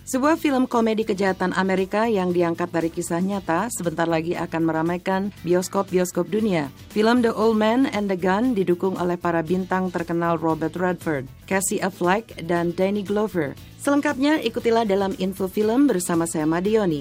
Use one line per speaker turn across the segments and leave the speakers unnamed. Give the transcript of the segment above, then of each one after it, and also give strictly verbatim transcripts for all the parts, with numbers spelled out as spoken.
Sebuah film komedi kejahatan Amerika yang diangkat dari kisah nyata sebentar lagi akan meramaikan bioskop-bioskop dunia. Film The Old Man and the Gun didukung oleh para bintang terkenal Robert Redford, Casey Affleck, dan Danny Glover. Selengkapnya ikutilah dalam info film bersama saya Madioni.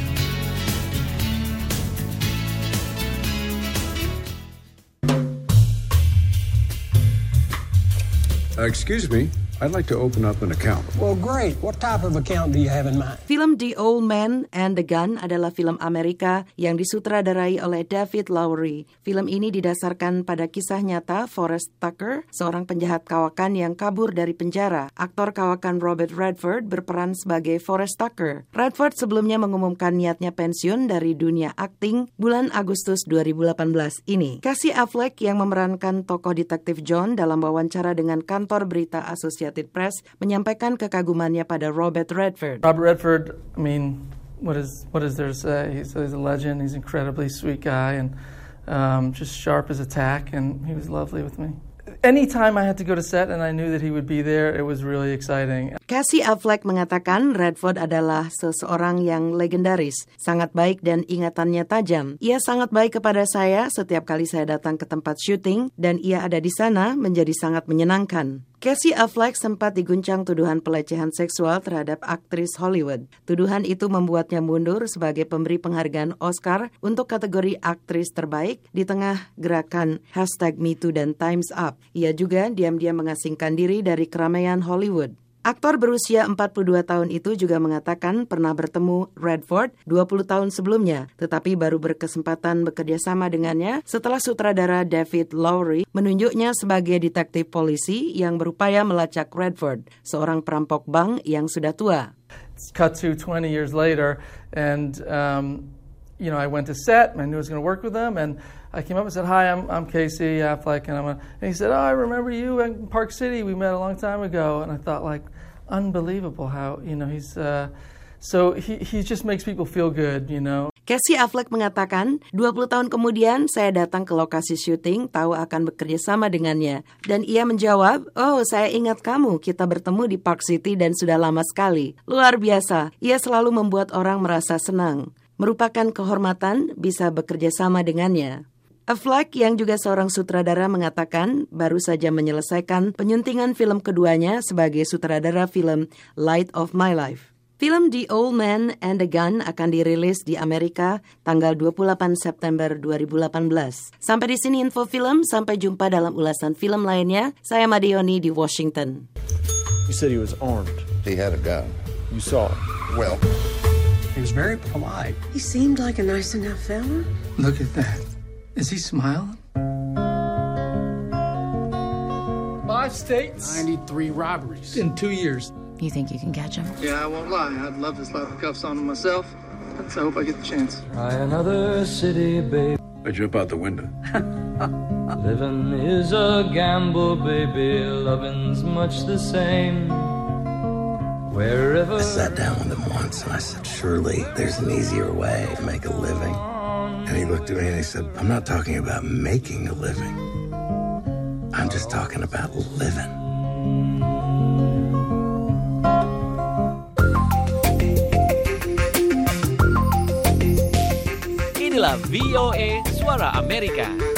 Uh, excuse me, I'd like to open up an account.
Well, great. What type of account do you have in mind?
Film The Old Man and the Gun adalah film Amerika yang disutradarai oleh David Lowery. Film ini didasarkan pada kisah nyata Forrest Tucker, seorang penjahat kawakan yang kabur dari penjara. Aktor kawakan Robert Redford berperan sebagai Forrest Tucker. Redford sebelumnya mengumumkan niatnya pensiun dari dunia akting bulan Agustus dua ribu delapan belas ini. Casey Affleck yang memerankan tokoh detektif John dalam wawancara dengan kantor berita Associated Press menyampaikan kekagumannya pada Robert Redford.
Robert Redford, I mean, what is what is there to say? He's, he's a legend. He's an incredibly sweet guy and um, just sharp as a tack, and he was lovely with me. Anytime I had to go to set and I knew that he would be there, it was really exciting.
Casey Affleck mengatakan Redford adalah seseorang yang legendaris, sangat baik dan ingatannya tajam. Ia sangat baik kepada saya setiap kali saya datang ke tempat syuting dan ia ada di sana menjadi sangat menyenangkan. Casey Affleck sempat diguncang tuduhan pelecehan seksual terhadap aktris Hollywood. Tuduhan itu membuatnya mundur sebagai pemberi penghargaan Oscar untuk kategori aktris terbaik di tengah gerakan hashtag MeToo dan Time's Up. Ia juga diam-diam mengasingkan diri dari keramaian Hollywood. Aktor berusia empat puluh dua tahun itu juga mengatakan pernah bertemu Redford dua puluh tahun sebelumnya, tetapi baru berkesempatan bekerja sama dengannya setelah sutradara David Lowery menunjuknya sebagai detektif polisi yang berupaya melacak Redford, seorang perampok bank yang sudah tua.
It's cut to twenty years later, and um, you know, I went to set, and I knew I was going to work with them, and I came up and said, "Hi, I'm I'm Casey Affleck," and I'm a, and he said, "Oh, I remember you in Park City. We met a long time ago." And I thought, like, unbelievable how, you know, he's uh, so he he just makes people feel good, you know.
Casey Affleck mengatakan, dua puluh tahun kemudian saya datang ke lokasi syuting, tahu akan bekerja sama dengannya. Dan ia menjawab, oh saya ingat kamu, kita bertemu di Park City dan sudah lama sekali. Luar biasa, ia selalu membuat orang merasa senang. Merupakan kehormatan bisa bekerja sama dengannya. Affleck yang juga seorang sutradara mengatakan baru saja menyelesaikan penyuntingan film keduanya sebagai sutradara film Light of My Life. Film The Old Man and the Gun akan dirilis di Amerika tanggal dua puluh delapan September dua ribu delapan belas. Sampai di sini info film, sampai jumpa dalam ulasan film lainnya. Saya Madioni di Washington.
You said he was armed.
He had a gun.
You saw it.
Well,
He was very polite.
He seemed like a nice enough fella.
Look at that. Is he smiling?
Five states.
ninety-three robberies in two years.
You think you can catch him?
Yeah, I won't lie. I'd love to slap the cuffs on him myself. So I hope I get the chance.
Try another city, babe.
I jump out the window.
Living is a gamble, baby. Loving's much the same. Wherever.
I sat down with him once and I said, surely there's an easier way to make a living. And he looked at me and he said, I'm not talking about making a living. I'm just talking about living.
Inilah V O A Suara Amerika.